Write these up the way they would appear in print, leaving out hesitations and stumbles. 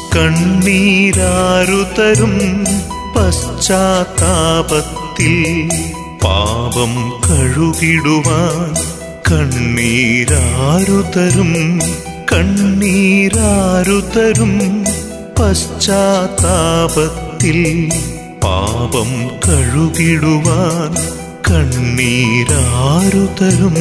കണ്ണീരാരുതരും പശ്ചാത്താപത്തിൽ പാപം കഴുകിടുവാൻ കണ്ണീരാരുതരും കണ്ണീരാരുതരും പശ്ചാത്താപത്തിൽ പാപം കഴുകിടുവാൻ കണ്ണീരാരുതരും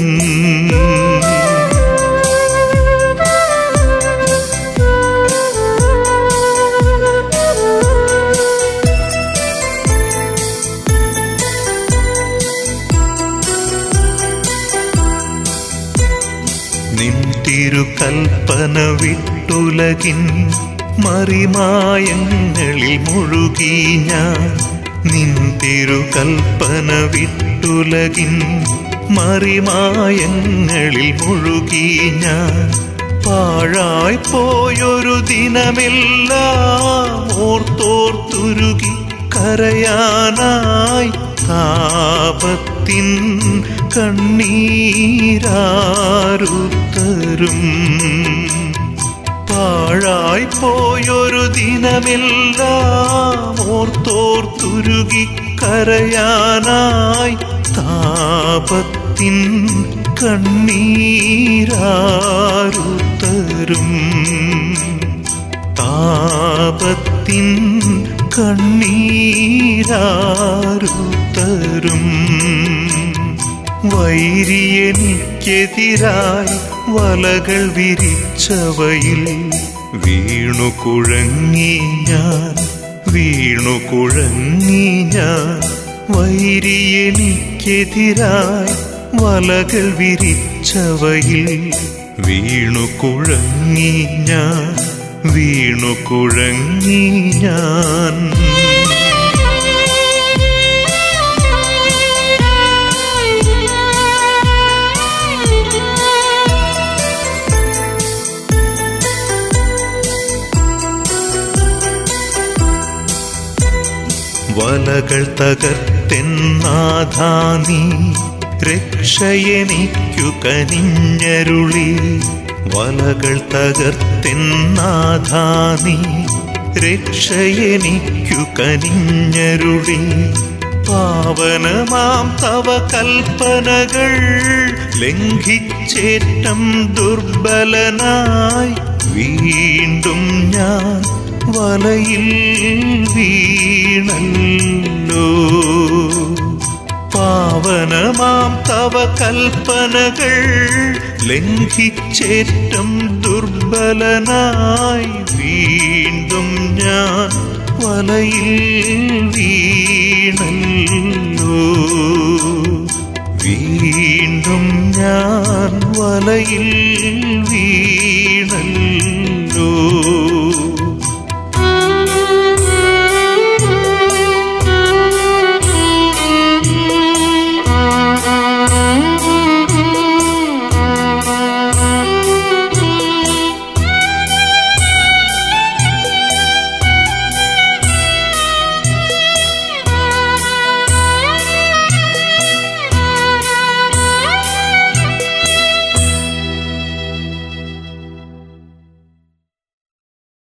നിൻ തിരുകൽപ്പന വിട്ടുലകിൻ മറിമായങ്ങളിൽ മുഴുകി ഞാൻ നിൻ തിരുകൽപ്പന വിട്ടുലകിൻ മറിമായങ്ങളിൽ മുഴുകി ഞാൻ പാഴായി പോയൊരു ദിനമെല്ലാം ഓർത്തോർത്തുരുകി കരയാനായി താപത്തിൻ കണ്ണീരാരുതരും പാഴായി പോയൊരു ദിനമെല്ലാം ഓർത്തോർത്തുരുകി കരയാനായി താപത്തിൻ കണ്ണീരാരുതരും താപത്തിൻ കണ്ണീരാരുതരും വൈരിയെനിക്കെതിരായി വലകൾ വിരിച്ചവയിൽ വീണുകുഴങ്ങി ഞാൻ വീണുകുഴങ്ങി ഞാൻ വൈരിയെനിക്കെതിരായി വലകൾ വിരിച്ചവയിൽ വീണുകുഴങ്ങി ഞാൻ വീണുകുഴങ്ങി ഞാൻ വലകൾ തകർത്തെന്നാഥാ നീ രക്ഷയെനിക്കു കനിഞ്ഞരുളി വലകൾ തകർത്തെന്നാഥാ നീ രക്ഷയെനിക്കു കനിഞ്ഞരുളി പാവനമാം തവ കൽപ്പനകൾ ലംഘിച്ചേറ്റം ദുർബലനായി വീണ്ടും ഞാൻ വലയിൽ വീണല്ലോ പാവനമാം തവ കൽപ്പനകൾ ലംഘിച്ചേറ്റം ദുർബലനായി വീണ്ടും ഞാൻ വലയിൽ വീണല്ലോ വീണ്ടും ഞാൻ വലയിൽ വീണല്ലോ